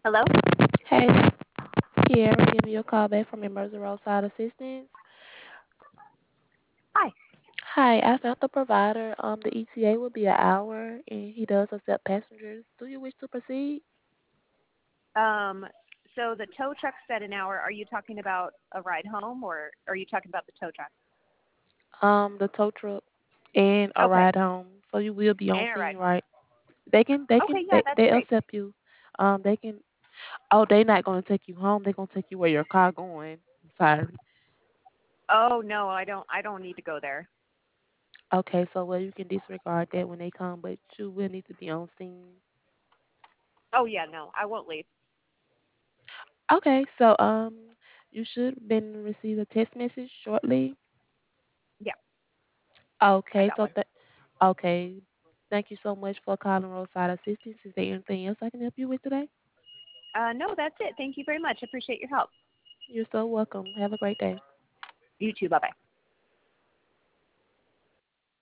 Hello? Hey, this is Kiara giving you a call back from Emergency Roadside Assistance. Hi. Hi, I found the provider. The ETA will be an hour, and he does accept passengers. Do you wish to proceed? Um, so the tow truck said an hour. Are you talking about a ride home or are you talking about the tow truck? The tow truck and a Okay. ride home, so you will be on And a scene, ride home. right? They can, they Okay, can, yeah, they, that's they great. accept you. They can. Oh, they not gonna take you home. They gonna take you where your car going. I'm sorry. Oh no, I don't need to go there. Okay, so well you can disregard that when they come, but you will need to be on scene. Oh yeah, no, I won't leave. Okay, so you should been receive a text message shortly. Yeah, I Okay, got one. okay. Thank you so much for calling Roadside Assistance. Is there anything else I can help you with today? No, that's it. Thank you very much. Appreciate your help. You're so welcome. Have a great day. You too. Bye bye.